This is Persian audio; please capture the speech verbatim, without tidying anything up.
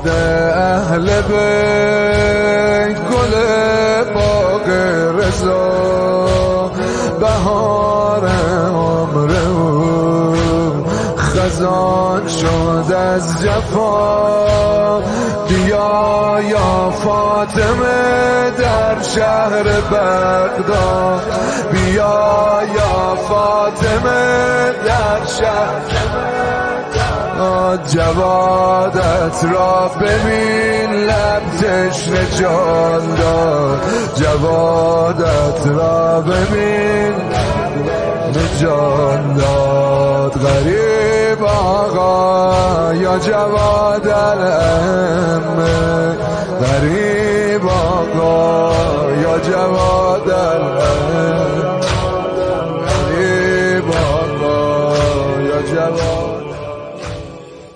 جواد اهل بیت، گل باغ رضا، بهار عمر خزان شد از جفا. بیا یا فاطمه در شهر بغداد، بیا یا فاطمه در شهر جوادت را ببین لب تشنه جان داد، جوادت را ببین جان داد. غریب آقا یا جواد الائمه، غریب آقا